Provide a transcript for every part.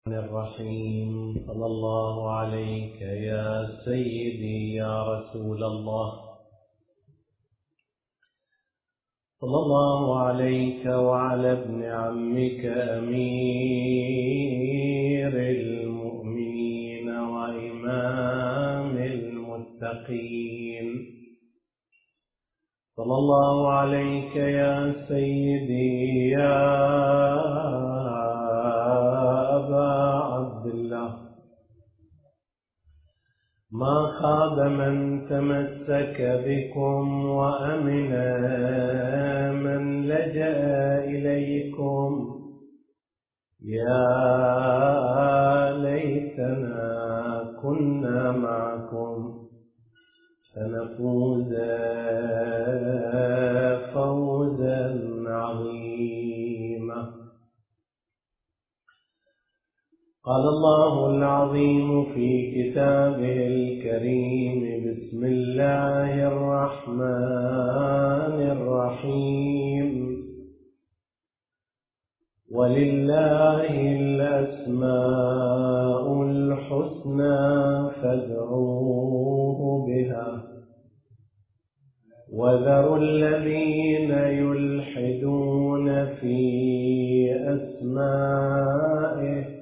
الرحيم. صلى الله عليك يا سيدي يا رسول الله، صلى الله عليك وعلى ابن عمك أمير المؤمنين وإمام المتقين، صلى الله عليك يا سيدي يا ما خاب من تمسك بكم وأمن من لجأ إليكم. يا ليتنا كنا معكم فنفوز فوزا عظيما. قال الله العظيم في كتابه الكريم: بسم الله الرحمن الرحيم. ولله الأسماء الحسنى فادعوه بها وذروا الذين يلحدون في أسمائه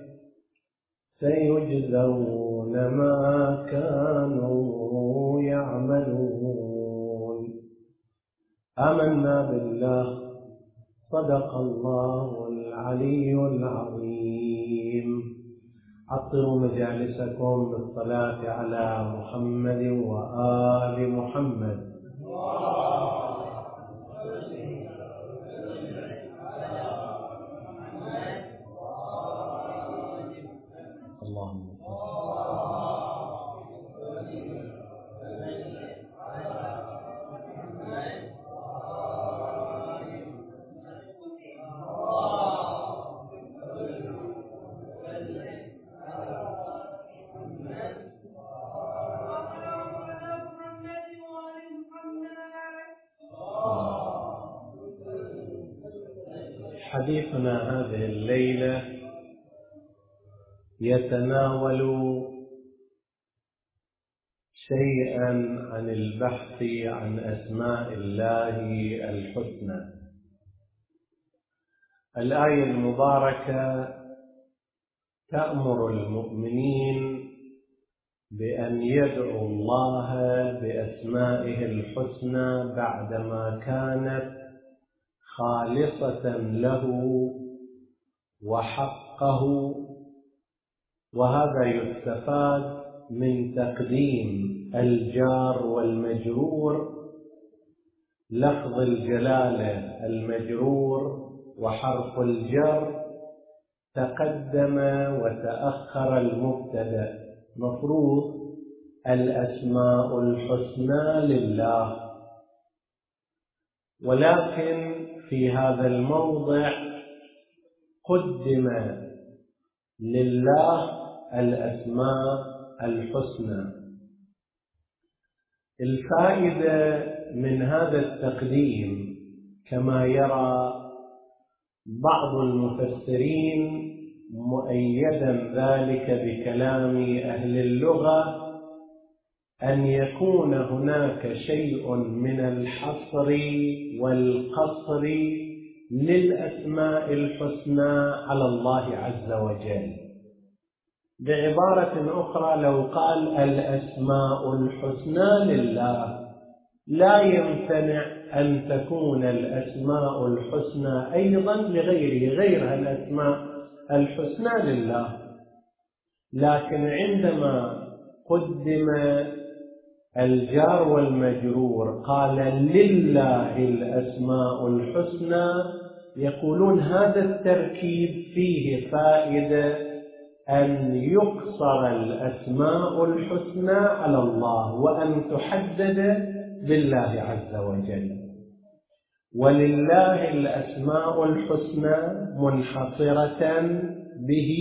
سيجزون ما كانوا يعملون. آمنا بالله، صدق الله العلي العظيم. عطروا مجالسكم بالصلاة على محمد وآل محمد. اللهم حديثنا هذه الليلة يتناول شيئا عن البحث عن أسماء الله الحسنى. الآية المباركة تأمر المؤمنين بأن يدعوا الله بأسمائه الحسنى بعدما كانت خالصة له وحقه، وهذا يستفاد من تقديم الجار والمجرور، لفظ الجلالة المجرور وحرف الجر تقدم وتأخر المبتدأ. مفروض الأسماء الحسنى لله، ولكن في هذا الموضع قدم لله الأسماء الحسنى. الفائدة من هذا التقديم كما يرى بعض المفسرين مؤيدا ذلك بكلام أهل اللغة أن يكون هناك شيء من الحصر والقصر للأسماء الحسنى على الله عز وجل. بعبارة أخرى، لو قال الأسماء الحسنى لله لا يمتنع أن تكون الأسماء الحسنى أيضا لغيره، غير الأسماء الحسنى لله. لكن عندما قدم الجار والمجرور قال لله الأسماء الحسنى، يقولون هذا التركيب فيه فائدة أن يقصر الأسماء الحسنى على الله وأن تحدد بالله عز وجل. ولله الأسماء الحسنى منحصرة به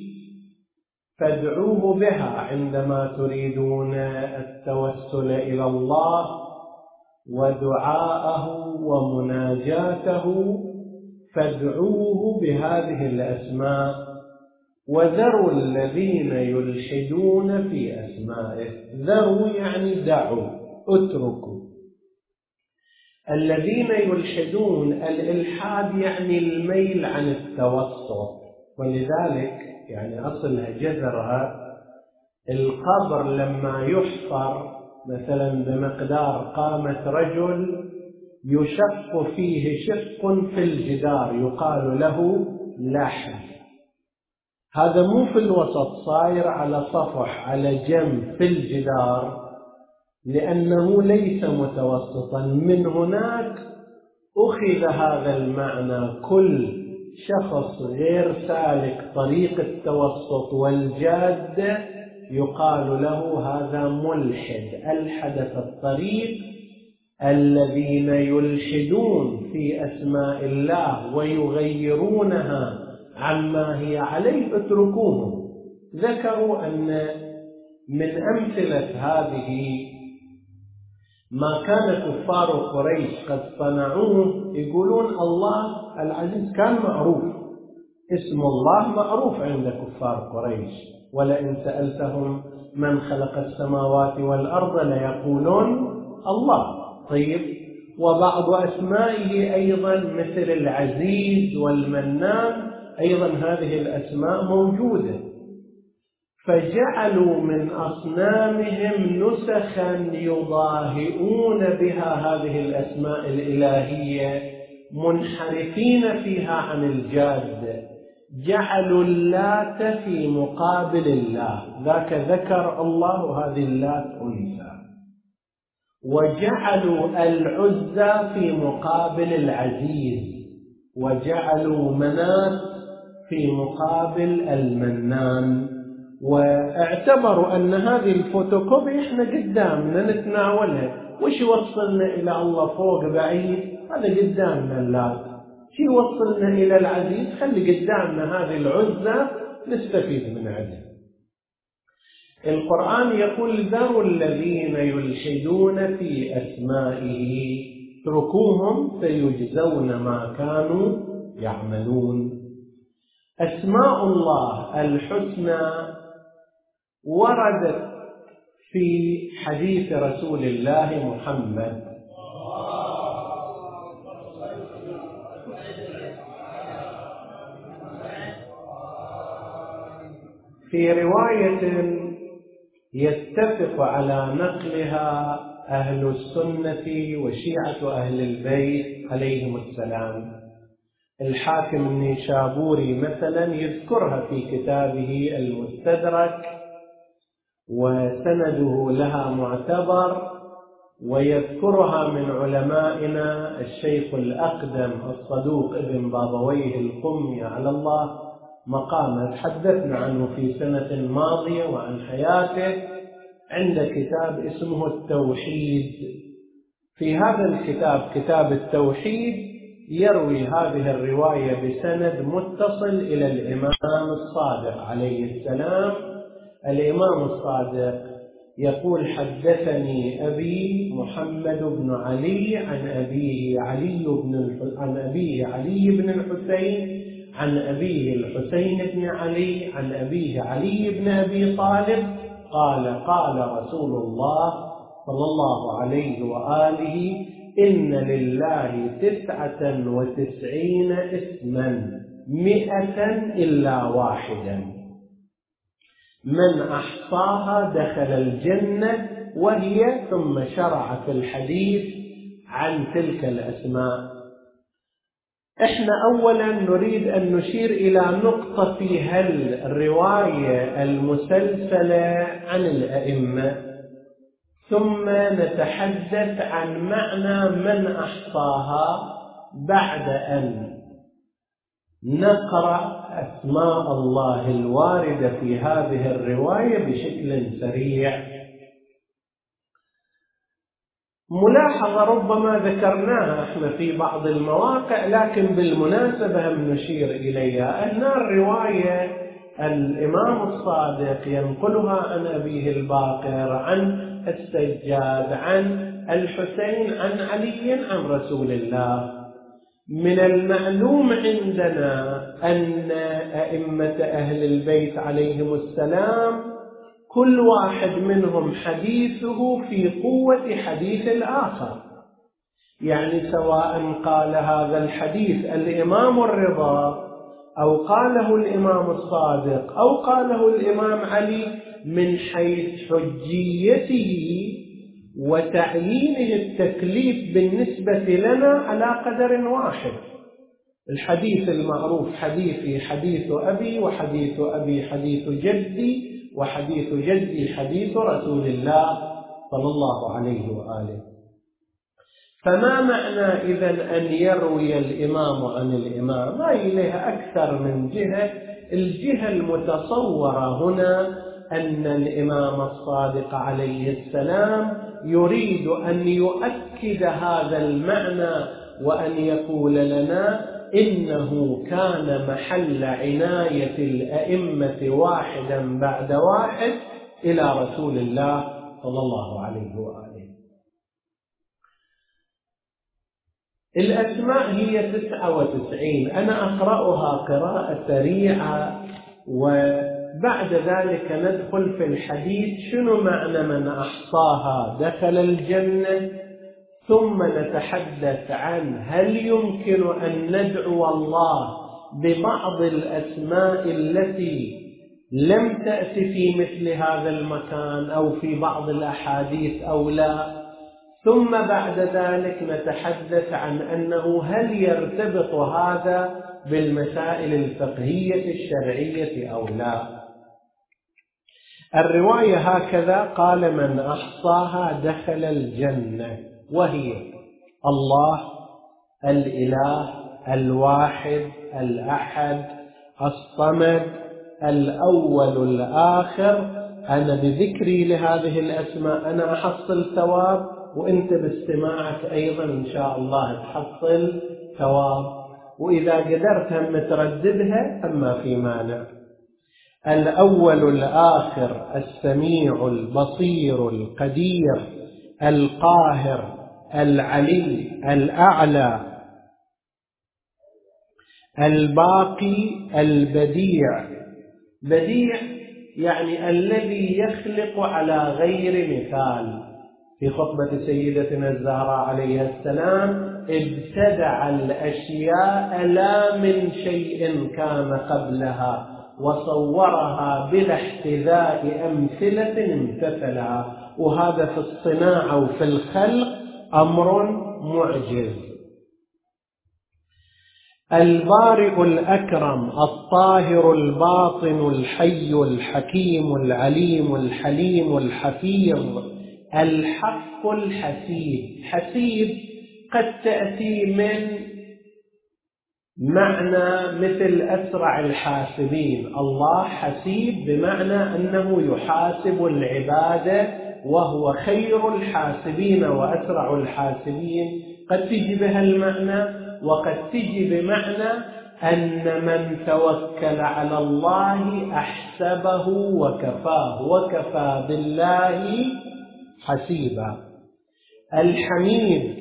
فادعوه بها عندما تريدون التوسل إلى الله ودعاءه ومناجاته، فادعوه بهذه الأسماء وذروا الذين يلحدون في أسمائه. ذروا يعني دعوا، اتركوا. الذين يلحدون، الإلحاد يعني الميل عن التوسط، ولذلك يعني أصلها جذرها القبر لما يحفر مثلا بمقدار قامة رجل يشق فيه شق في الجدار يقال له لحد. هذا مو في الوسط، صاير على صفح على جنب في الجدار، لأنه ليس متوسطا. من هناك أخذ هذا المعنى. كل شخص غير سالك طريق التوسط والجادة يقال له هذا ملحد، ألحد في الطريق. الذين يلحدون في أسماء الله ويغيرونها عما هي عليه اتركوهم. ذكروا أن من أمثلة هذه ما كان كفار قريش قد صنعوه. يقولون الله العزيز كان معروف، اسم الله معروف عند كفار قريش، ولئن سألتهم من خلق السماوات والأرض ليقولون الله. طيب، وبعض أسمائه أيضا مثل العزيز والمنان، أيضا هذه الأسماء موجودة. فجعلوا من أصنامهم نسخا يضاهئون بها هذه الأسماء الإلهية، منحرفين فيها عن الجادة. جعلوا اللات في مقابل الله، ذاك ذكر الله وهذه اللات أنثى. وجعلوا العزى في مقابل العزيز، وجعلوا منات في مقابل المنان. واعتبروا أن هذه الفوتوكوبي إحنا قدامنا نتناولها. وش وصلنا إلى الله فوق بعيد؟ هذا قدامنا اللات. شي وصلنا إلى العزيز؟ خلي قدامنا هذه العزة نستفيد من عندها. القرآن يقول ذروا الذين يلحدون في أسمائه اتركوهم سيجزون ما كانوا يعملون. أسماء الله الحسنى وردت في حديث رسول الله محمد في رواية يتفق على نقلها أهل السنة وشيعة أهل البيت عليهم السلام. الحاكم النيشابوري مثلا يذكرها في كتابه المستدرك، وسنده لها معتبر، ويذكرها من علمائنا الشيخ الأقدم الصدوق ابن بابويه القمي على الله مقامه. تحدثنا عنه في سنة ماضية وعن حياته عند كتاب اسمه التوحيد. في هذا الكتاب، كتاب التوحيد، يروي هذه الرواية بسند متصل إلى الإمام الصادق عليه السلام. الإمام الصادق يقول حدثني أبي محمد بن علي عن أبيه علي بن الحسين عن أبيه الحسين بن علي عن أبيه علي بن أبي طالب قال قال رسول الله صلى الله عليه وآله إن لله 99 اسما 100 إلا واحدا، من أحصاها دخل الجنة. وهي ثم شرع في الحديث عن تلك الأسماء. احنا أولا نريد أن نشير إلى نقطة في الرواية المسلسلة عن الأئمة، ثم نتحدث عن معنى من أحصاها بعد أن نقرأ أسماء الله الواردة في هذه الرواية بشكل سريع. ملاحظة ربما ذكرناها احنا في بعض المواقع، لكن بالمناسبة هم نشير إليها. أن الرواية الإمام الصادق ينقلها عن أبيه الباقر عن السجاد عن الحسين عن علي عن رسول الله. من المعلوم عندنا أن أئمة أهل البيت عليهم السلام كل واحد منهم حديثه في قوة حديث الآخر، يعني سواء قال هذا الحديث الإمام الرضا أو قاله الإمام الصادق أو قاله الإمام علي، من حيث حجيته وتعيينه التكليف بالنسبة لنا على قدر واحد. الحديث المعروف حديثي حديث أبي، وحديث أبي حديث جدي، وحديث جدي حديث رسول الله صلى الله عليه وآله. فما معنى إذن أن يروي الإمام عن الإمام؟ ما إليها أكثر من جهة. الجهة المتصورة هنا أن الإمام الصادق عليه السلام يريد أن يؤكد هذا المعنى وأن يقول لنا إنه كان محل عناية الأئمة واحدا بعد واحد إلى رسول الله صلى الله عليه وآله. الأسماء هي 99، أنا أقرأها قراءة سريعة وبعد ذلك ندخل في الحديث شنو معنى من أحصاها دخل الجنة، ثم نتحدث عن هل يمكن أن ندعو الله ببعض الأسماء التي لم تأتي في مثل هذا المكان أو في بعض الأحاديث أو لا، ثم بعد ذلك نتحدث عن أنه هل يرتبط هذا بالمسائل الفقهية الشرعية أو لا. الرواية هكذا: قال من أحصاها دخل الجنة، وهي الله الإله الواحد الأحد الصمد الأول الآخر. أنا بذكري لهذه الأسماء أنا أحصل ثواب، وأنت باستماعك أيضا إن شاء الله تحصل ثواب، وإذا قدرت هم ترددها أما في مانع. الأول الآخر السميع البصير القدير القاهر العلي الأعلى الباقي البديع. بديع يعني الذي يخلق على غير مثال. في خطبة سيدتنا الزهراء عليها السلام: ابتدع الأشياء لا من شيء كان قبلها، وصورها بلا احتذاء أمثلة امتثلها. وهذا في الصناعة وفي الخلق أمر معجز. البارئ الأكرم الطاهر الباطن الحي الحكيم العليم الحليم الحفيظ الحق الحسيب. حسيب قد تأتي من معنى مثل أسرع الحاسبين. الله حسيب بمعنى أنه يحاسب العبادة وهو خير الحاسبين وأسرع الحاسبين. قد تجي بها المعنى، وقد تجي بمعنى أن من توكل على الله أحسبه وكفاه، وكفى بالله حسيبا. الحميد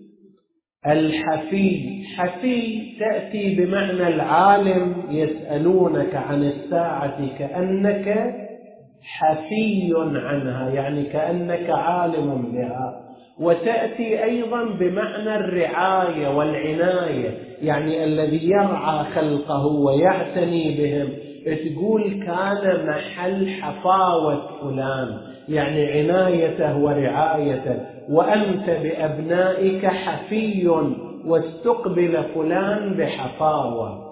الحفي. حفي تأتي بمعنى العالم. يسألونك عن الساعة كأنك حفي عنها، يعني كأنك عالم بها. وتأتي أيضا بمعنى الرعاية والعناية، يعني الذي يرعى خلقه ويعتني بهم. تقول كان محل حفاوة فلان، يعني عنايته ورعايته. وأنت بأبنائك حفي، واستقبل فلان بحفاوة.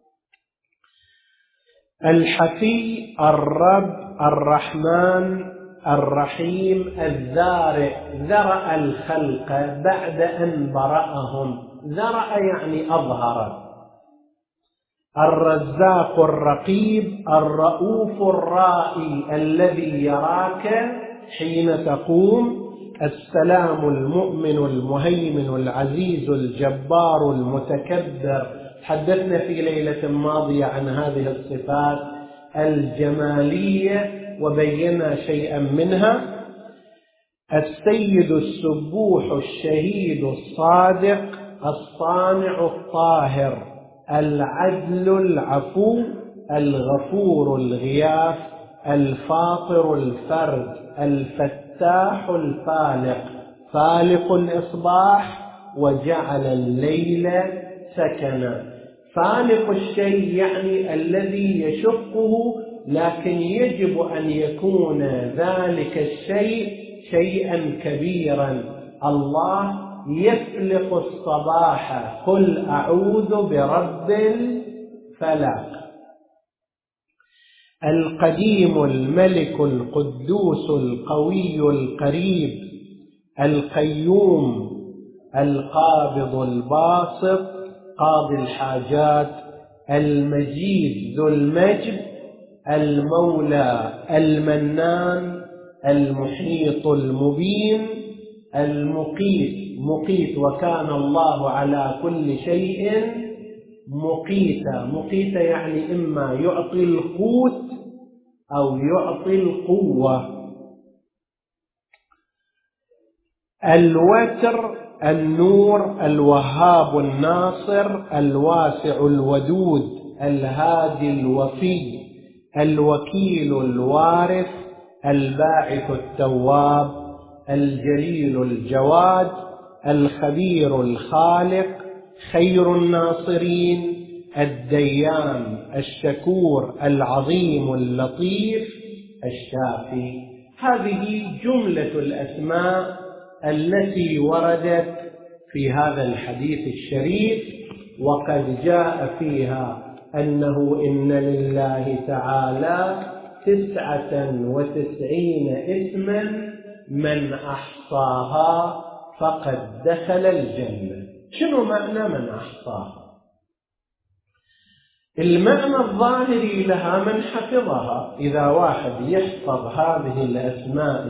الحفي الرب الرحمن الرحيم الذارئ. ذرأ الخلق بعد أن برأهم. ذرأ يعني أظهر. الرزاق الرقيب الرؤوف الرائي الذي يراك حين تقوم. السلام المؤمن المهيمن العزيز الجبار المتكبر. تحدثنا في ليلة ماضية عن هذه الصفات الجمالية وبينا شيئا منها. السيد السبوح الشهيد الصادق الصانع الطاهر العدل العفو، الغفور الغياث، الفاطر الفرد، الفتاح الفالق، فالق الإصباح وجعل الليل سكنا. فالق الشيء يعني الذي يشقه، لكن يجب أن يكون ذلك الشيء شيئا كبيرا. الله يفلق الصباح، قل أعوذ برب الفلق. القديم الملك القدوس القوي القريب، القيوم القابض الباسط قاضي الحاجات، المجيد ذو المجد، المولى المنان، المحيط المبين، المقيت مقيت وكان الله على كل شيء مقيتا. مقيتا يعني إما يعطي القوت أو يعطي القوة. الوتر النور، الوهاب الناصر، الواسع الودود، الهادي الوفي، الوكيل الوارث، الباعث التواب، الجليل الجواد، الخبير الخالق، خير الناصرين، الديان الشكور، العظيم اللطيف، الشافي. هذه جملة الأسماء التي وردت في هذا الحديث الشريف، وقد جاء فيها أنه إن لله تعالى 99 اسما من أحصاها فقد دخل الجنة. شنو معنى من أحصاها؟ المعنى الظاهري لها من حفظها. إذا واحد يحفظ هذه الأسماء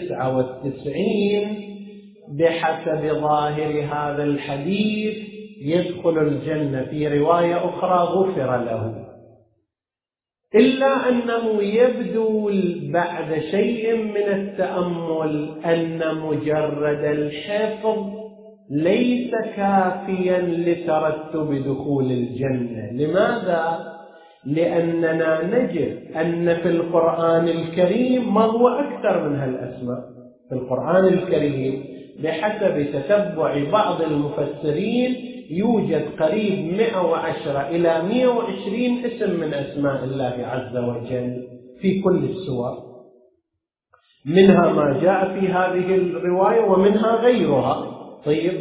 99 بحسب ظاهر هذا الحديث يدخل الجنة. في رواية أخرى غفر له. إلا أنه يبدو بعد شيء من التأمل أن مجرد الحفظ ليس كافيا لترتب دخول الجنة. لماذا؟ لأننا نجد أن في القرآن الكريم ما هو أكثر من هالأسماء. في القرآن الكريم بحسب تتبع بعض المفسرين يوجد قريب 110 إلى 120 اسم من أسماء الله عز وجل في كل السور. منها ما جاء في هذه الرواية ومنها غيرها. طيب،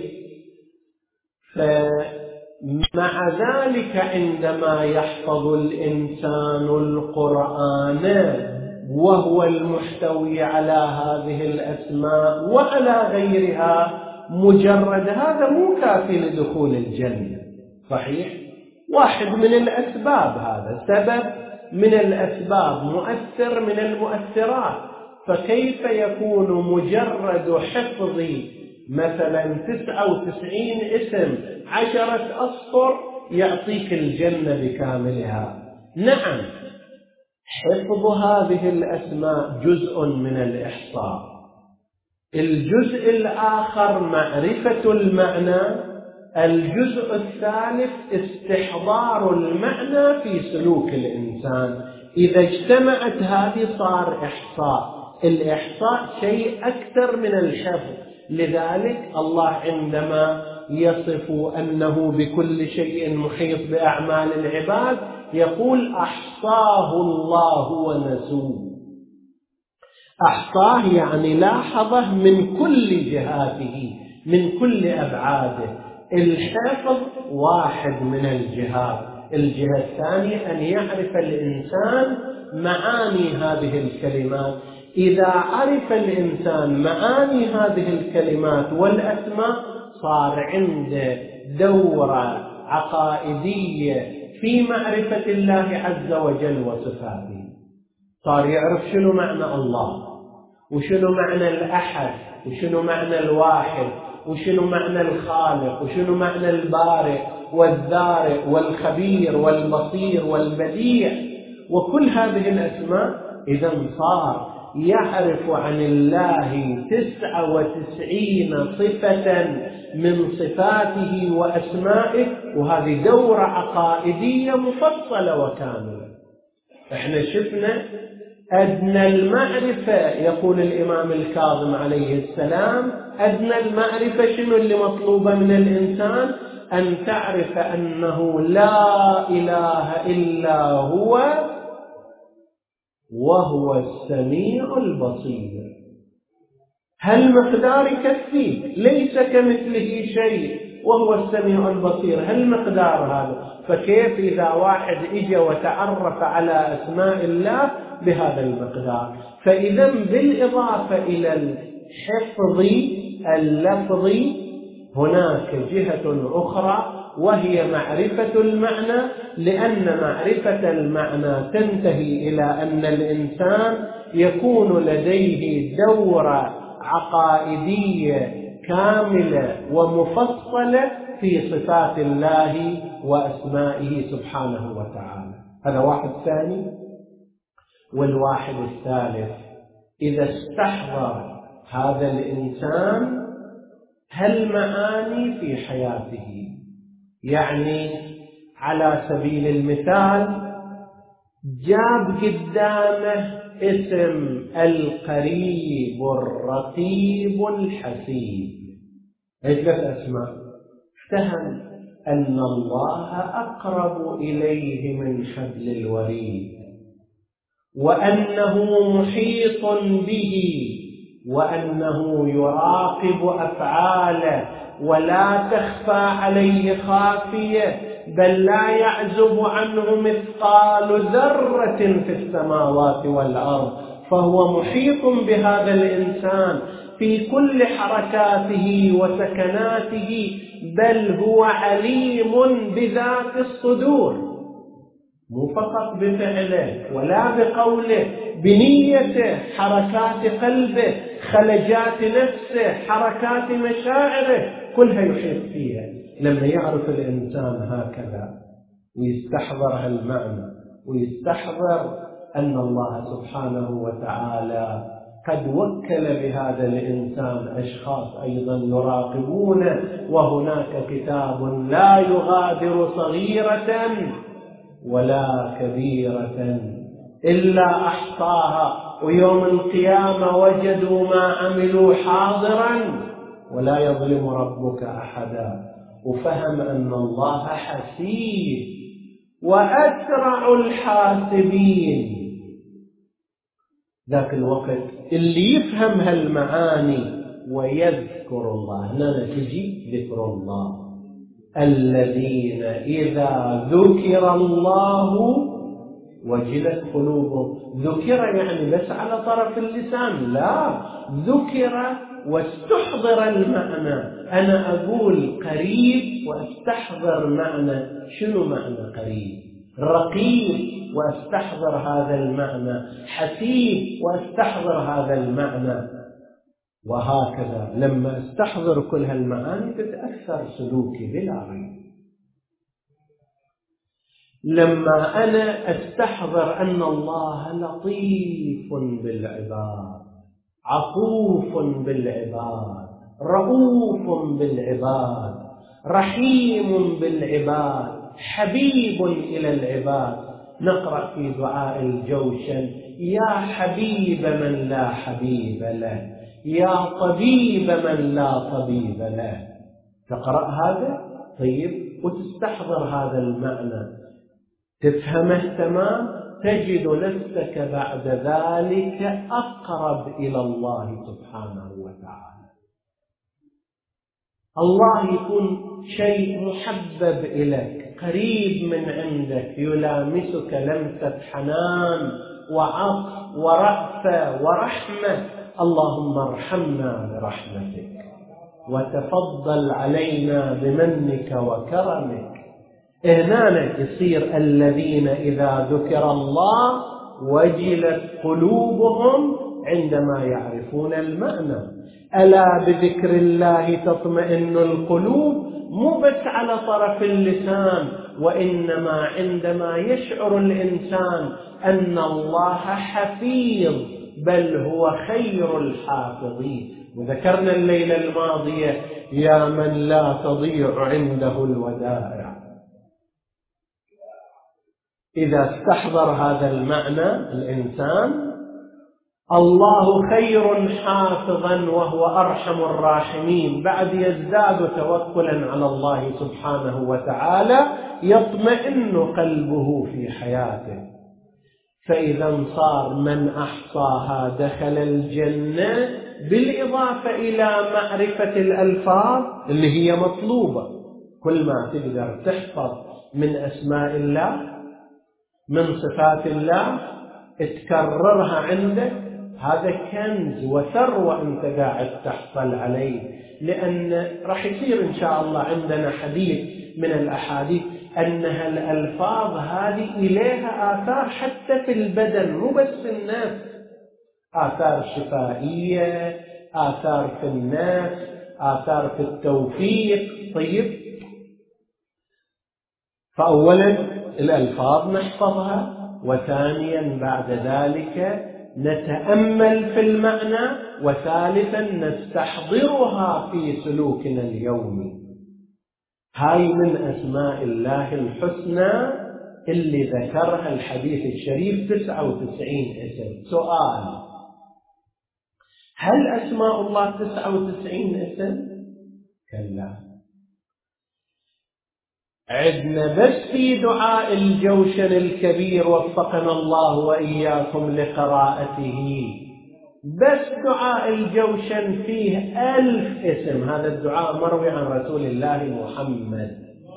فمع ذلك عندما يحفظ الإنسان القرآن وهو المحتوي على هذه الأسماء وعلى غيرها، مجرد هذا مو كافي لدخول الجنة. صحيح؟ واحد من الأسباب، هذا سبب من الأسباب، مؤثر من المؤثرات. فكيف يكون مجرد حفظ مثلا 99 اسم 10 أسطر يعطيك الجنة بكاملها؟ نعم، حفظ هذه الأسماء جزء من الإحصاء. الجزء الآخر معرفة المعنى. الجزء الثالث استحضار المعنى في سلوك الإنسان. إذا اجتمعت هذه صار إحصاء. الإحصاء شيء أكثر من الحفظ. لذلك الله عندما يصف أنه بكل شيء محيط بأعمال العباد يقول أحصاه الله ونسوه. أحصاه يعني لاحظه من كل جهاته، من كل أبعاده. الحفظ واحد من الجهات. الجهة الثانية أن يعرف الإنسان معاني هذه الكلمات. إذا عرف الإنسان معاني هذه الكلمات والأسماء صار عنده دورة عقائدية في معرفة الله عز وجل وصفاته. صار يعرف شنو معنى الله، وشنو معنى الأحد، وشنو معنى الواحد، وشنو معنى الخالق، وشنو معنى البارئ والذارئ والخبير والبصير والبديع، وكل هذه الأسماء. إذن صار يعرف عن الله 99 صفة من صفاته وأسمائه، وهذه دورة عقائدية مفصلة وكاملة. احنا شفنا أدنى المعرفة، يقول الإمام الكاظم عليه السلام، أدنى المعرفة شنو اللي مطلوبة من الإنسان؟ أن تعرف أنه لا إله إلا هو وهو السميع البصير. هالمقدار يكفيك، ليس كمثله شيء وهو السميع البصير، هالمقدار هذا. فكيف إذا واحد إجا وتعرف على أسماء الله بهذا المقدار؟ فإذا بالإضافة إلى الحفظ اللفظي هناك جهة أخرى وهي معرفة المعنى، لأن معرفة المعنى تنتهي إلى أن الإنسان يكون لديه دورة عقائدية كاملة ومفصلة في صفات الله وأسمائه سبحانه وتعالى. هذا واحد ثاني. والواحد الثالث، إذا استحضر هذا الإنسان هالمعاني في حياته، يعني على سبيل المثال جاب قدامه اسم القريب الرقيب الحسيب، ثلاث أسماء، افتهم أن الله أقرب إليه من حبل الوريد، وأنه محيط به، وأنه يراقب أفعاله ولا تخفى عليه خافية، بل لا يعزب عنه مثقال ذرة في السماوات والأرض، فهو محيط بهذا الإنسان في كل حركاته وسكناته، بل هو عليم بذات الصدور، مو فقط بفعله ولا بقوله، بنيته، حركات قلبه، خلجات نفسه، حركات مشاعره، كلها يحيط فيها. لما يعرف الإنسان هكذا ويستحضر هالمعنى ويستحضر أن الله سبحانه وتعالى قد وكل بهذا الإنسان أشخاص أيضا يراقبونه، وهناك كتاب لا يغادر صغيرة ولا كبيرة إلا أحصاها، ويوم القيامة وجدوا ما عملوا حاضرا ولا يظلم ربك أحدا. وفهم أن الله حسيب وأسرع الحاسبين. ذاك الوقت اللي يفهم هالمعاني ويذكر الله، هنا تجي ذكر الله، الذين إذا ذكر الله وجلت قلوبهم. ذكر يعني بس على طرف اللسان، لا، ذكر واستحضر المعنى. أنا أقول قريب وأستحضر معنى. شنو معنى قريب؟ رقيب وأستحضر هذا المعنى، حسيب وأستحضر هذا المعنى، وهكذا. لما استحضر كل هالمعاني تتأثر سلوكي بلا ريب. لما أنا أستحضر أن الله لطيف بالعباد، عطوف بالعباد، رؤوف بالعباد، رحيم بالعباد، حبيب إلى العباد، نقرأ في دعاء الجوشن: يا حبيب من لا حبيب له، يا طبيب من لا طبيب له. تقرأ هذا طيب وتستحضر هذا المعنى، تفهمه تمام، تجد نفسك بعد ذلك أقرب إلى الله سبحانه وتعالى. الله يكون شيء محبب إليك، قريب من عندك، يلامسك لمسة حنان وعطف ورأفة ورحمة. اللهم ارحمنا برحمتك وتفضل علينا بمنك وكرمك. هنا يصير الذين إذا ذكر الله وجلت قلوبهم عندما يعرفون المعنى. ألا بذكر الله تطمئن القلوب، مو بس على طرف اللسان، وإنما عندما يشعر الإنسان أن الله حفيظ بل هو خير الحافظين. وذكرنا الليلة الماضية يا من لا تضيع عنده الودائع. إذا استحضر هذا المعنى الإنسان، الله خير حافظا وهو أرحم الراحمين، بعد يزداد توكلا على الله سبحانه وتعالى، يطمئن قلبه في حياته. فإذا صار من أحصاها دخل الجنة، بالإضافة إلى معرفة الألفاظ اللي هي مطلوبة. كل ما تقدر تحفظ من أسماء الله، من صفات الله، تكررها عندك، هذا كنز وثروة أنت قاعد تحصل عليه. لأن راح يصير إن شاء الله عندنا حديث من الأحاديث أنها الألفاظ هذه إليها آثار حتى في البدن، مو بس في النفس، آثار شفائية، آثار في النفس، آثار في التوفيق. طيب، فأولا الألفاظ نحفظها، وثانيا بعد ذلك نتأمل في المعنى، وثالثا نستحضرها في سلوكنا اليومي. هاي من أسماء الله الحسنى اللي ذكرها الحديث الشريف 99 اسم. سؤال: هل أسماء الله 99 اسم؟ كلا. عدنا بس في دعاء الجوشن الكبير وفقنا الله وإياكم لقراءته، بس دعاء الجوشن فيه 1000 اسم. هذا الدعاء مروي عن رسول الله محمد.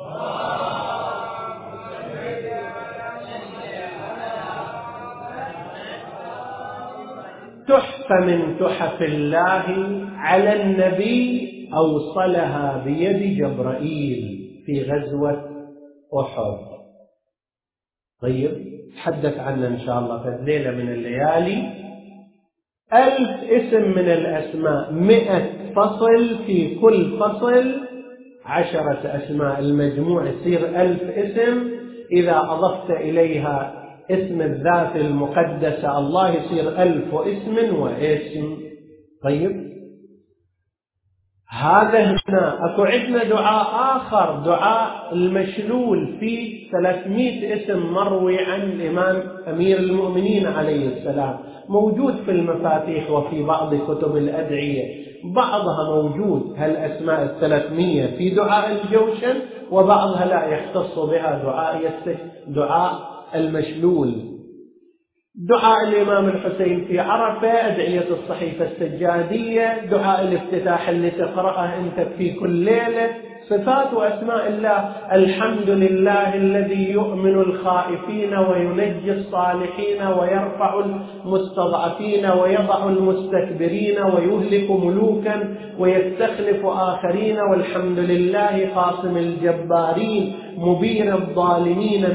تحفة من تحف الله على النبي أوصلها بيد جبرائيل في غزوة أحد. طيب، تحدث عنها إن شاء الله في ليلة من الليالي. 1000 اسم من الأسماء، 100 فصل، في كل فصل 10 أسماء، المجموع يصير 1000 اسم. إذا أضفت إليها اسم الذات المقدسة الله يصير 1000 اسم واسم. طيب، هذا هنا أكو عندنا دعاء آخر، دعاء المشلول، في 300 اسم مروي عن الإمام أمير المؤمنين عليه السلام، موجود في المفاتيح وفي بعض كتب الأدعية، بعضها موجود هالأسماء 300 في دعاء الجوشن، وبعضها لا يختص بها دعاء المشلول. دعاء الإمام الحسين في عرفة، أدعية الصحيفة السجادية، دعاء الافتتاح اللي تقرأه أنت في كل ليلة، صفات وأسماء الله. الحمد لله الذي يؤمن الخائفين وينجي الصالحين ويرفع المستضعفين ويضع المستكبرين ويهلك ملوكا ويستخلف آخرين، والحمد لله قاسم الجبارين مبير الظالمين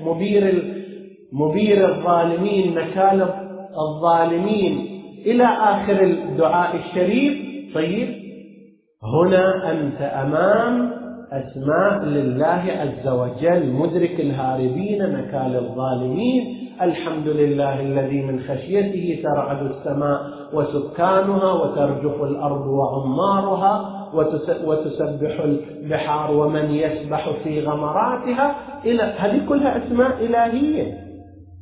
مبير الظالمين نكال الظالمين، إلى آخر الدعاء الشريف. طيب، هنا أنت أمام أسماء لله عز وجل، مدرك الهاربين نكال الظالمين. الحمد لله الذي من خشيته ترعد السماء وسكانها وترجف الأرض وعمارها وتسبح البحار ومن يسبح في غمراتها. هذه كلها أسماء إلهية.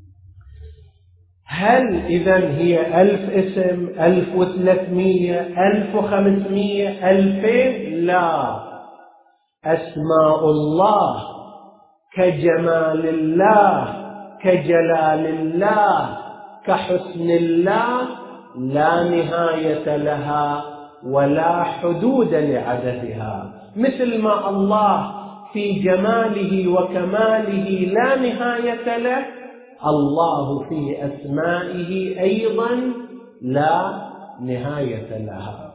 هل إذن هي 1000 اسم، 1300، 1500، 2000؟ لا، أسماء الله كجمال الله، كجلال الله، كحسن الله، لا نهاية لها ولا حدود لعددها. مثل ما الله في جماله وكماله لا نهاية له، الله في أسمائه أيضا لا نهاية لها.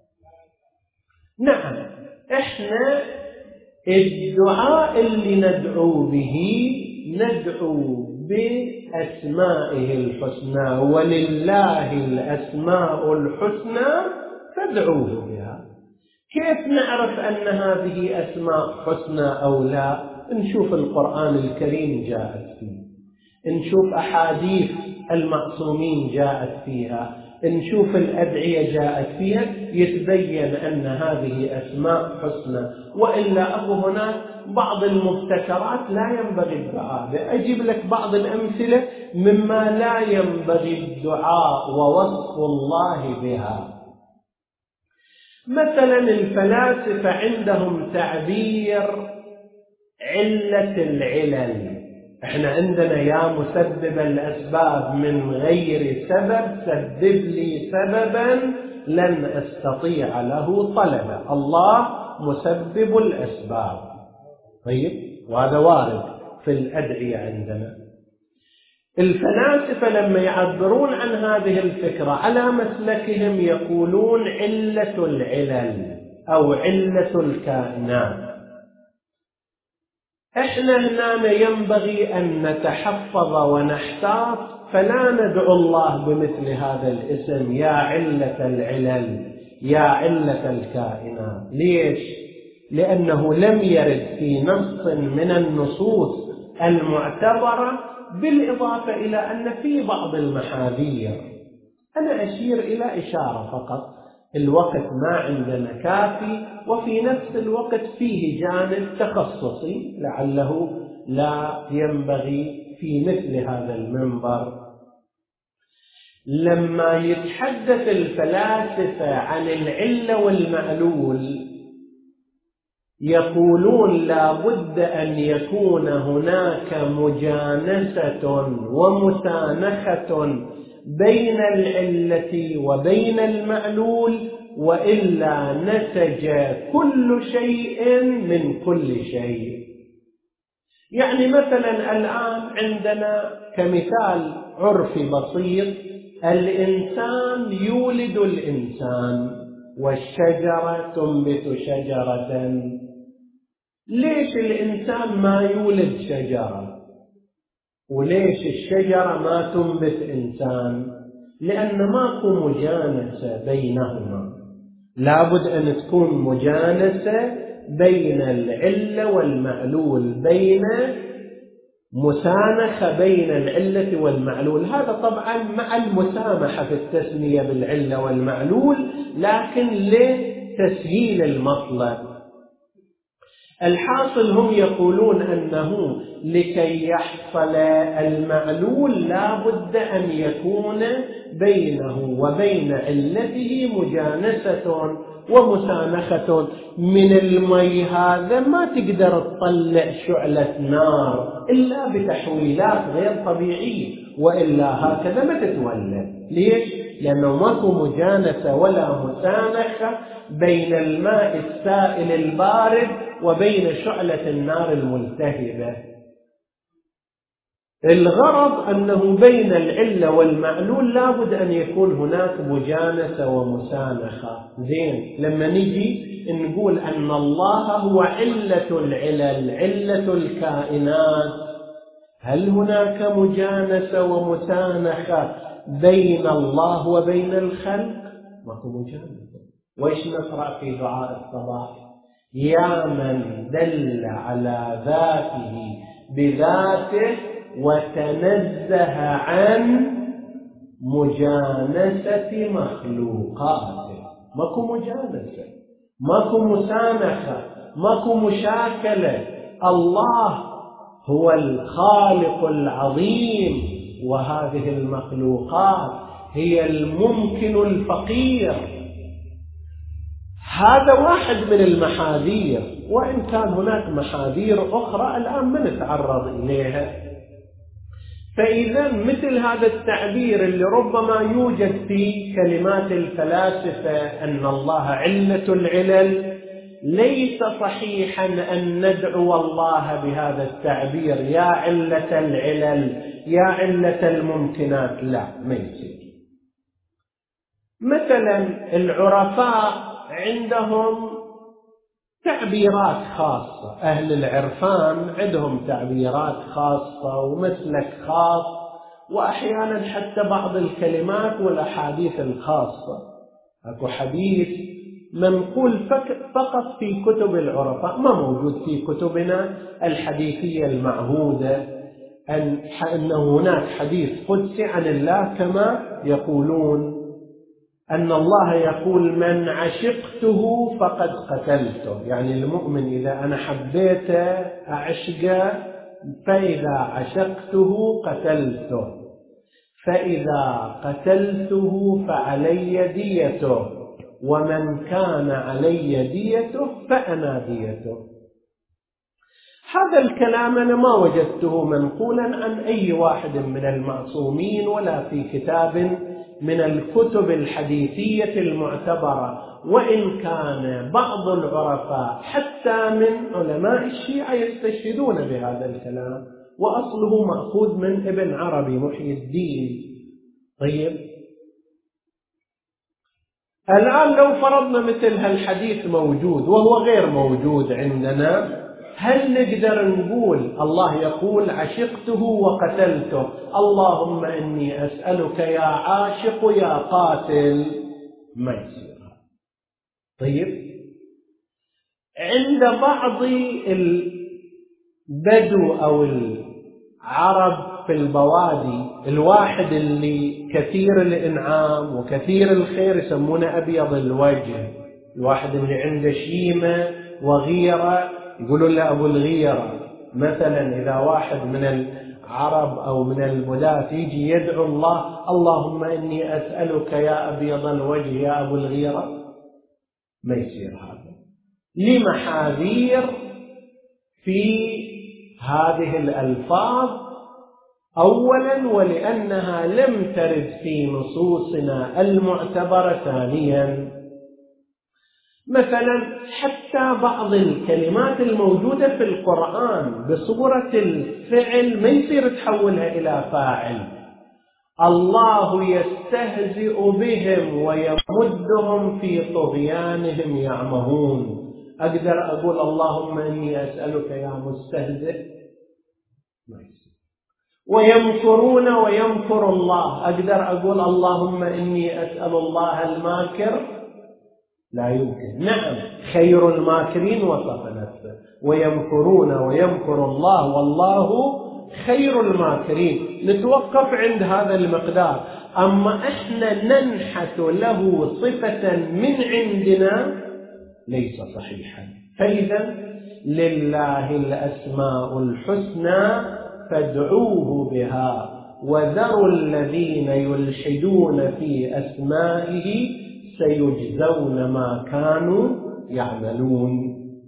نعم، إحنا الدعاء اللي ندعو به ندعو بأسمائه الحسنى، ولله الأسماء الحسنى فادعوه بها. كيف نعرف أن هذه أسماء حسنى أو لا؟ نشوف القرآن الكريم جاءت فيه، نشوف أحاديث المعصومين جاءت فيها، نشوف الأدعية جاءت فيها، يتبين أن هذه أسماء حسنى. وإلا أكو هناك بعض المبتكرات لا ينبغي الدعاء بها. أجيب لك بعض الأمثلة مما لا ينبغي الدعاء ووصف الله بها. مثلا الفلاسفة عندهم تعبير علة العلل. احنا عندنا يا مسبب الأسباب من غير سبب سبب لي سببا لن أستطيع له طلبا. الله مسبب الأسباب. طيب، وهذا وارد في الأدعية عندنا. الفلاسفة لما يعبرون عن هذه الفكرة على مسلكهم يقولون علة العلل أو علة الكائنات. احنا هنا ينبغي أن نتحفظ ونحتاط، فلا ندعو الله بمثل هذا الاسم يا علة العلل يا علة الكائنات. ليش؟ لأنه لم يرد في نص من النصوص المعتبرة، بالإضافة إلى أن في بعض المحاذير. أنا أشير إلى إشارة فقط، الوقت ما عندنا كافي، وفي نفس الوقت فيه جانب تخصصي لعله لا ينبغي في مثل هذا المنبر. لما يتحدث الفلاسفة عن العلة والمعلول يقولون لا بد أن يكون هناك مجانسة ومسانخة بين العلة وبين المعلول، وإلا نتج كل شيء من كل شيء. يعني مثلا الآن عندنا كمثال عرفي بسيط، الإنسان يولد الإنسان والشجرة تنبت شجرة. ليش الإنسان ما يولد شجرة وليش الشجرة ما تنبت إنسان؟ لأن ماكو مجانسة بينهما. لابد أن تكون مجانسة بين العلة والمعلول، بين مسانخة بين العلة والمعلول. هذا طبعا مع المسامحة في التسمية بالعلة والمعلول، لكن لتسهيل المطلب. الحاصل هم يقولون أنه لكي يحصل المعلول لا بد أن يكون بينه وبين علته مجانسة ومسانخة. من المي هذا ما تقدر تطلع شعلة نار إلا بتحويلات غير طبيعية، وإلا هكذا ما تتولد. ليش؟ لأنه ماكو مجانسة ولا مسانخة بين الماء السائل البارد وبين شعلة النار الملتهبة. الغرض أنه بين العلة والمعلول لابد أن يكون هناك مجانسة ومسانخة. زين، لما نجي نقول أن الله هو علة العلل علة الكائنات، هل هناك مجانسة ومسانخة بين الله وبين الخلق؟ ماكو مجانسة. وإيش نقرأ في دعاء الصباح؟ يا من دل على ذاته بذاته وتنزه عن مجانسة مخلوقاته. ماكو مجانسة، ماكو مسانخة، ماكو مشاكلة. الله هو الخالق العظيم، وهذه المخلوقات هي الممكن الفقير. هذا واحد من المحاذير، وإن كان هناك محاذير أخرى الآن ما نتعرض إليها. فإذا مثل هذا التعبير اللي ربما يوجد في كلمات الفلاسفة أن الله علة العلل، ليس صحيحا أن ندعو الله بهذا التعبير يا علة العلل يا علة الممكنات. لا، ما يصير. مثلا العرفاء عندهم تعبيرات خاصة، أهل العرفان عندهم تعبيرات خاصة ومسلك خاص، وأحيانا حتى بعض الكلمات والأحاديث الخاصة. أكو حديث منقول فقط في كتب العرفاء، ما موجود في كتبنا الحديثية المعهودة. أن هناك حديث قدسي عن الله كما يقولون، أن الله يقول من عشقته فقد قتلته، يعني المؤمن إذا أنا حبيته أعشقه، فإذا عشقته قتلته، فإذا قتلته فعلي ديته، ومن كان علي ديته فأنا ديته. هذا الكلام أنا ما وجدته منقولا عن أي واحد من المعصومين ولا في كتاب من الكتب الحديثية المعتبرة، وإن كان بعض العرفاء حتى من علماء الشيعة يستشهدون بهذا الكلام، وأصله مأخوذ من ابن عربي محي الدين. طيب، الآن لو فرضنا مثل هالحديث موجود وهو غير موجود عندنا، هل نقدر نقول الله يقول عشقته وقتلته، اللهم إني أسألك يا عاشق يا قاتل؟ ما يصير. طيب، عند بعض البدو أو العرب في البوادي، الواحد اللي كثير الإنعام وكثير الخير يسمونه أبيض الوجه، الواحد اللي عنده شيمة وغيرة يقولون له أبو الغيرة. مثلا إذا واحد من العرب أو من البلاد يجي يدعو الله اللهم إني أسألك يا أبيض الوجه يا أبو الغيرة، ما يصير هذا، لمحاذير في هذه الألفاظ. أولا، ولأنها لم ترد في نصوصنا المعتبرة. ثانيا، مثلا حتى بعض الكلمات الموجودة في القرآن بصورة الفعل ما يصير تحولها إلى فاعل. الله يستهزئ بهم ويمدهم في طغيانهم يعمهون، أقدر أقول اللهم إني أسألك يا مستهزئ؟ ما يصير. ويمكرون ويمكر الله، أقدر أقول اللهم إني أسأل الله الماكر؟ لا يمكن. نعم، خير الماكرين وصف نفسه، ويمكرون ويمكر الله والله خير الماكرين. نتوقف عند هذا المقدار. أما إحنا ننحت له صفة من عندنا ليس صحيحا. فإذا لله الأسماء الحسنى فادعوه بها وذروا الذين يلحدون في أسمائه سيجزون ما كانوا يعملون.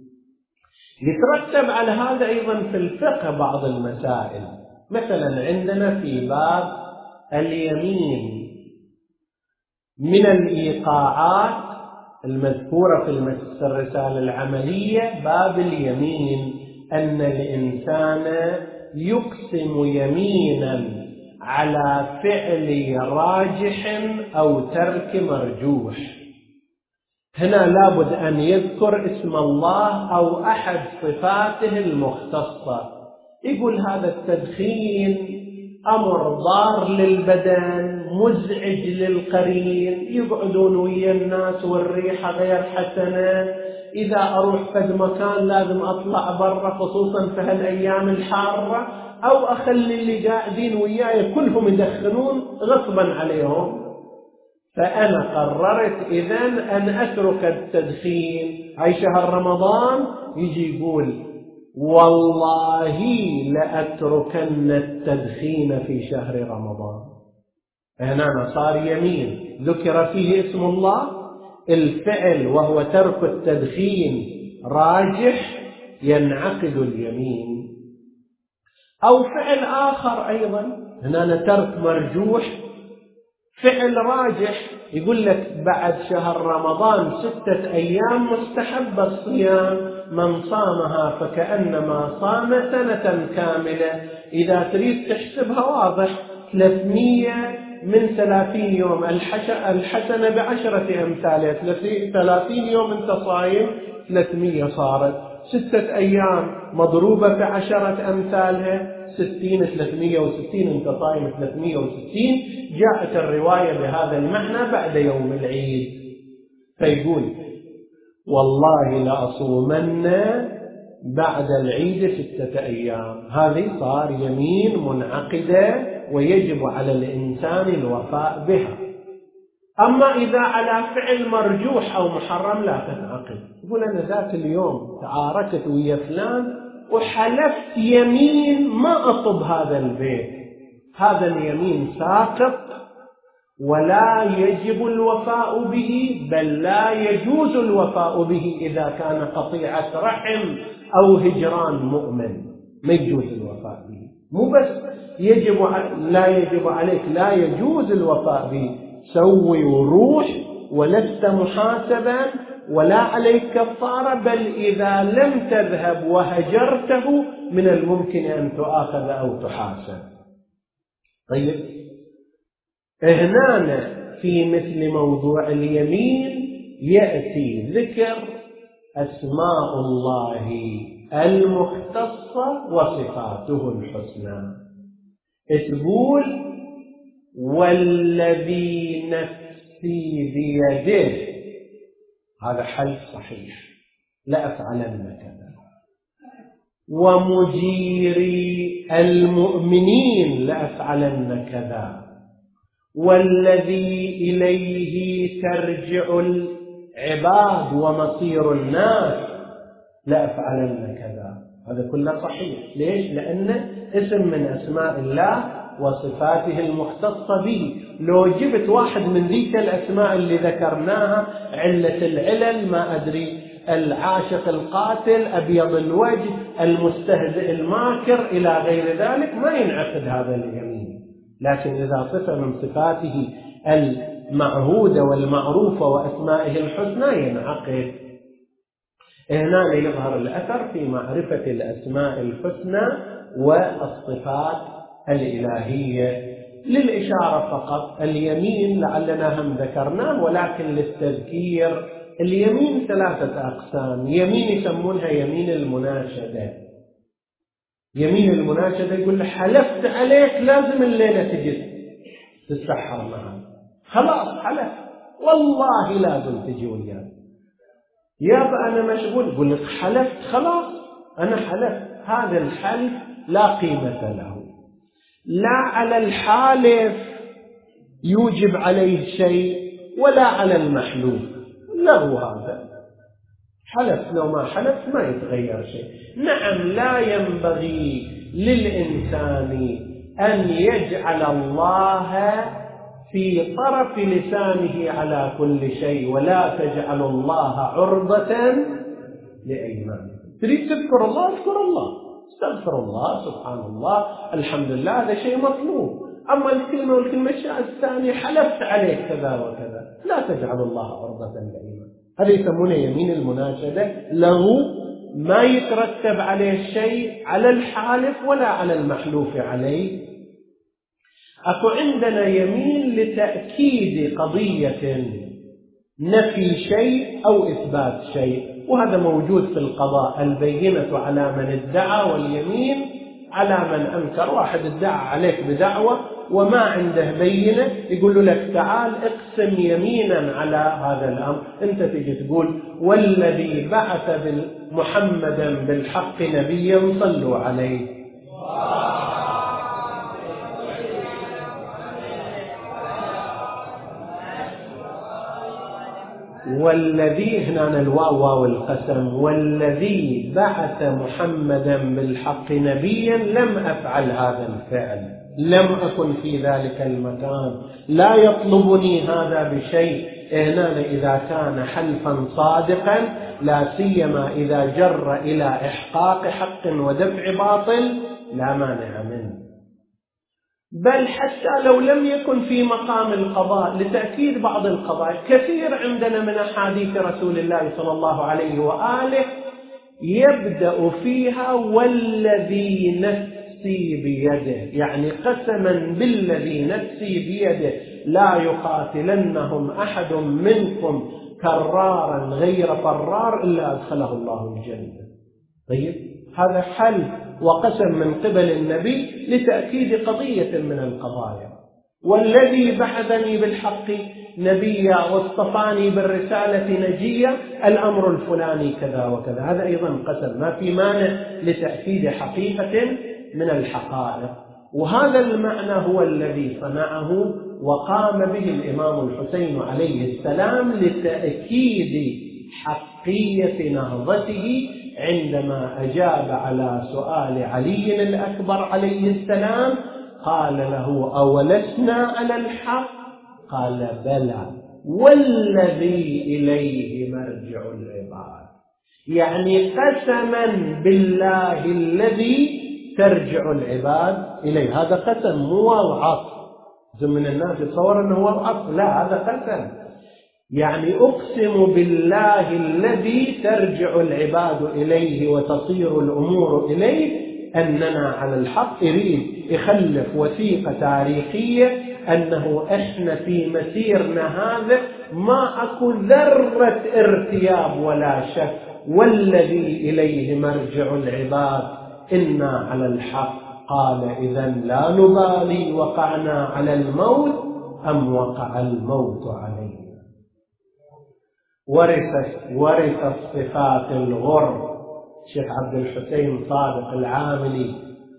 يترتب على هذا أيضا في الفقه بعض المسائل. مثلا عندنا في باب اليمين من الإيقاعات المذكورة في الرسالة العملية، باب اليمين أن الإنسان يقسم يمينا على فعل راجح أو ترك مرجوح. هنا لابد أن يذكر اسم الله أو أحد صفاته المختصة. يقول هذا التدخين أمر ضار للبدن مزعج للقرين، يقعدون ويا الناس والريحة غير حسنة، إذا أروح فد مكان لازم أطلع برا خصوصا في هالأيام الحارة، أو أخلي اللي قاعدين وياي كلهم يدخنون غصبا عليهم. فأنا قررت إذن أن أترك التدخين. أي شهر رمضان يجي يقول والله لأتركن التدخين في شهر رمضان. هنا صار يمين ذكر فيه اسم الله، الفعل وهو ترك التدخين راجح ينعقد اليمين. أو فعل آخر أيضا، هنا ترك مرجوح فعل راجح، يقول لك بعد شهر رمضان 6 أيام مستحب الصيام، من صامها فكأنما صام سنة كاملة. إذا تريد تحسبها واضح، 300 من 30 يوم، الحسنة ب10 أمثالها، 30 يوم أنت صايم 300 صارت، 6 أيام مضروبة ب10 أمثالها 60، 360 أنت صايم 360. جاءت الرواية بهذا المعنى بعد يوم العيد. فيقول والله لأصومن بعد العيد 6 أيام. هذه صار يمين منعقدة ويجب على الإنسان الوفاء بها. أما إذا على فعل مرجوح أو محرم لا تنعقد. يقول أنا ذاك اليوم تعاركت ويا فلان وحلفت يمين ما أطب هذا البيت، هذا اليمين ساقط ولا يجب الوفاء به، بل لا يجوز الوفاء به إذا كان قطيعة رحم أو هجران مؤمن، ما يجوز الوفاء به. مو بس لا يجب عليك، لا يجوز الوفاء به. سوي وروح ولست محاسبا ولا عليك كفارة، بل إذا لم تذهب وهجرته من الممكن أن تؤاخذ أو تحاسب. طيب، هنا في مثل موضوع اليمين يأتي ذكر أسماء الله المختصة وصفاته الحسنى. تقول والذي نفسي بيده، هذا حلف صحيح، لأفعلن كذا. ومجيري المؤمنين لأفعلن كذا. والذي إليه ترجع العباد ومصير الناس لأفعلن كذا. هذا كله صحيح. ليش؟ لأن اسم من أسماء الله وصفاته المختصة به. لو جبت واحد من ذيك الأسماء اللي ذكرناها، علة العلل، ما أدري، العاشق القاتل، أبيض الوجه، المستهزئ الماكر، إلى غير ذلك، ما ينعقد هذا اليمين. لكن إذا صفة من صفاته المعهودة والمعروفة وأسمائه الحسنى ينعقد. هنا يظهر الأثر في معرفة الأسماء الحسنى والصفات الإلهية. للإشارة فقط، اليمين لعلنا هم ذكرناه ولكن للتذكير، اليمين 3 أقسام. يمين يسمونها يمين المناشدة. يمين المناشدة يقول حلفت عليك لازم الليلة تجي تتسحر معي، خلاص حلف والله لازم تجي وياي، يابا أنا مشغول، يقول لك حلفت خلاص أنا حلفت. هذا الحلف لا قيمة له، لا على الحالف يوجب عليه شيء ولا على المحلوف له. هذا حلف لو ما حلف ما يتغير شيء. نعم، لا ينبغي للإنسان أن يجعل الله في طرف لسانه على كل شيء، ولا تجعل الله عرضة لأيمانكم. تريد تذكر الله اذكر الله، استغفر الله، سبحان الله، الحمد لله، هذا شيء مطلوب. أما الكلمة والكلمة الثانية حلفت عليك كذا وكذا، لا تجعل الله عرضة لأيمانكم. هذا يسمونه يمين المناشدة، له ما يترتب عليه شيء على الحالف ولا على المحلوف عليه. أكو عندنا يمين لتأكيد قضية، نفي شيء أو إثبات شيء، وهذا موجود في القضاء. البينة على من ادعى واليمين على من أنكر. واحد ادعى عليك بدعوة وما عنده بينة، يقول لك تعال اقسم يمينا على هذا الأمر. أنت تجي تقول والذي بعث محمدا بالحق نبيا صلوا عليه. والذي، هنا الواو والقسم، والذي بعث محمدا بالحق نبيا لم أفعل هذا الفعل، لم أكن في ذلك المكان، لا يطلبني هذا بشيء. هنا إذا كان حلفا صادقا، لا سيما إذا جر إلى إحقاق حق ودفع باطل، لا مانع منه. بل حتى لو لم يكن في مقام القضاء، لتأكيد بعض القضايا. كثير عندنا من أحاديث رسول الله صلى الله عليه وآله يبدأ فيها والذي نفسي بيده، يعني قسما بالذي نفسي بيده لا يقاتلنهم أحد منكم كرارا غير فرار إلا أدخله الله الجنة. طيب، هذا حلف وقسم من قبل النبي لتأكيد قضية من القضايا. والذي بعثني بالحق نبيا واصطفاني بالرسالة نجيا الأمر الفلاني كذا وكذا. هذا أيضا قسم، ما في مانع لتأكيد حقيقة من الحقائق. وهذا المعنى هو الذي صنعه وقام به الإمام الحسين عليه السلام لتأكيد حقية نهضته عندما أجاب على سؤال علي الأكبر عليه السلام قال له: أولسنا على الحق؟ قال: بلى، والذي إليه مرجع العباد. يعني قسما بالله الذي ترجع العباد إليه. هذا قسم مو وعط. من الناس يتصور أنه وعط، لا، هذا قسم. يعني أقسم بالله الذي ترجع العباد إليه وتصير الأمور إليه أننا على الحق. يريد يخلف وثيقة تاريخية أنه إحنا في مسيرنا هذا ما أكو ذرة ارتياب ولا شك، والذي إليه مرجع العباد إنا على الحق. قال: إذن لا نبالي وقعنا على الموت أم وقع الموت علينا. ورث الصفات الغر الشيخ عبد الحسين صادق العاملي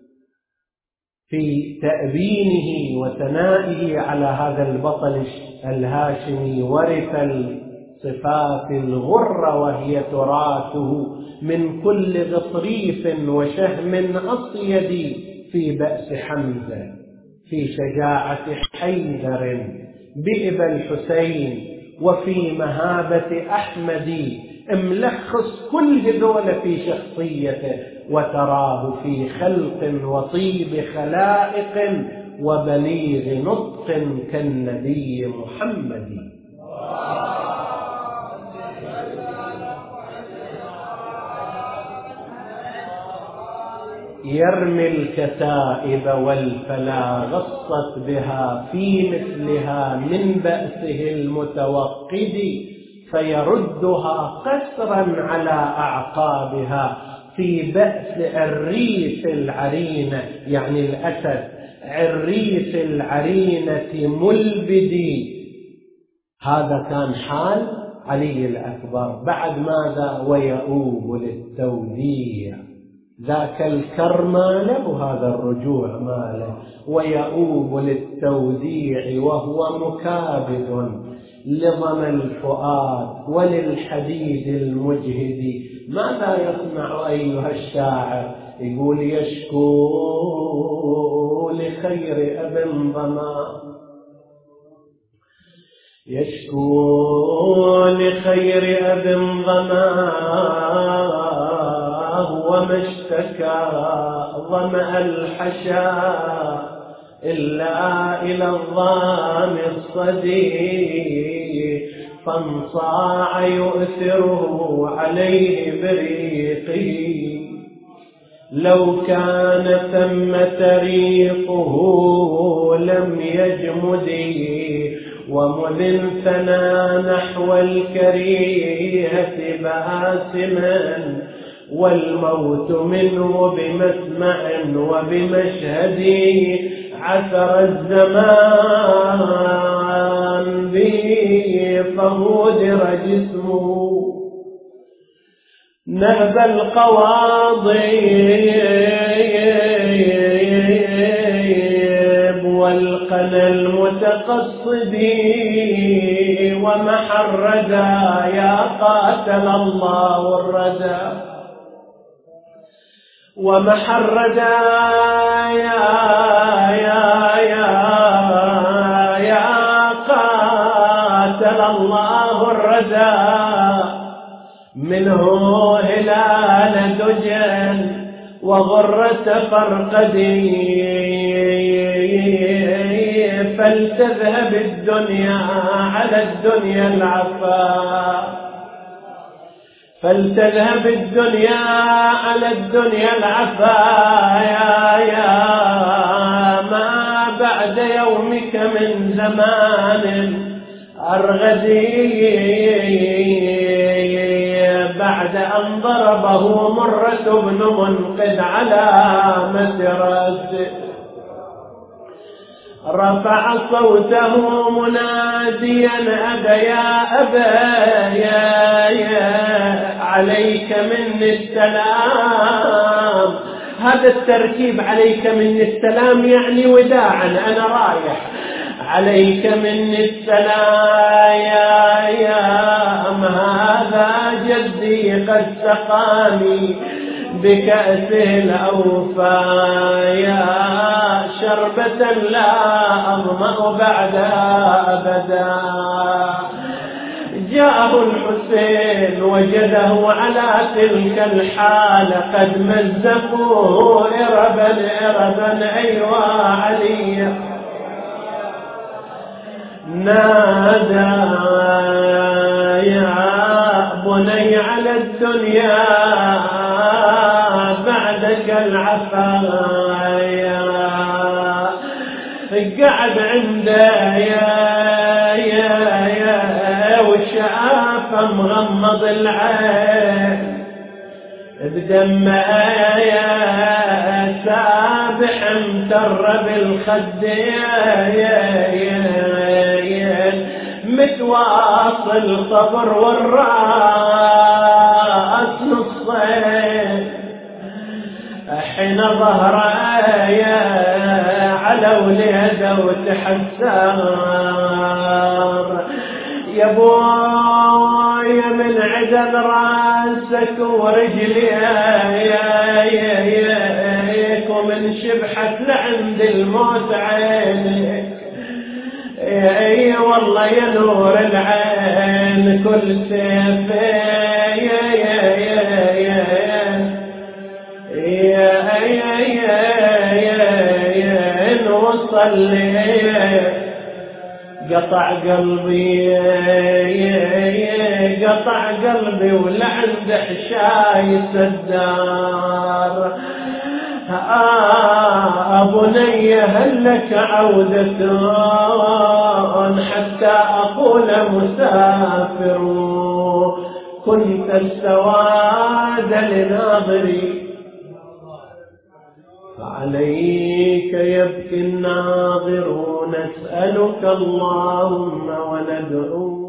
في تأبينه وثنائه على هذا البطل الهاشمي. ورث الصفات الغر وهي تراثه من كل غطريف وشهم أصيد، في بأس حمزة، في شجاعة حيدر، بئب الحسين، وفي مهابة أحمد. ملخص كل هذول في شخصيته، وتراه في خلق وطيب خلائق وبليغ نطق كالنبي محمد. يرمي الكتائب والفلا غصت بها في مثلها من بأسه المتوقد، فيردها قسرا على أعقابها في بأس عريس العرينة، يعني الأسد عريس العرينة ملبدي. هذا كان حال علي الأكبر. بعد ماذا؟ ويؤوب للتوديع. ذاك الكر ماله وهذا الرجوع ماله. ويؤوب للتوديع وهو مكابد لظم الفؤاد وللحديد المجهد. ماذا يصنع أيها الشاعر؟ يقول: يشكو لخير أب ظما، يشكو لخير أب ظما، وما اشتكى ظمأ الحشا إلا إلى الظام الصدي، فانصاع يؤثره عليه بريقه. لو كان ثم ريقه لم يجمد، ومذ انثنى نحو الكريهة باسما، والموت منه بمسمع وبمشهد. عثر الزمان به فهودر جسمه، نهب القواضب والقنا المتقصد، ومحى الردى يا قاتل الله الردى، ومحى الردى يا قاتل الله الردى. منه هلال دجن وغرة فرقدي، فلتذهب الدنيا على الدنيا العفا، فلتذهب الدنيا على الدنيا العفا. يا ما بعد يومك من زمان أرغدي، بعد أن ضربه مرة بن منقذ على مسرد، رفع صوته مناديا أبا يا أبا يا عليك مني السلام. هذا التركيب عليك مني السلام يعني وداعا أنا رايح. عليك مني السلام يا هذا جدي قد سقاني بكأسه الأوفى يا شربة لا أظمأ بعدها أبدا. جاءه الحسين وجده على تلك الحالة قد مزقوه إربا أيوا علي. نادى يا بني على الدنيا بعدك العفايا. قعد عنده يا وشافه مغمض العين بدمه سابح متر بالخدين متواصل صبر والراس نصين. حين ظهره على وليده وتحسر يا بويا من عدل راسك ورجليك ومن شبحك لعند الموت عينك. اي والله يا نور العين كل سيف وصل قطع قلبي ولعند حشاية الدار. بني هل لك عودة حتى أقول مسافر كنت السواد لناظري فعليك يبكي الناظرون. نسألك اللهم وندعو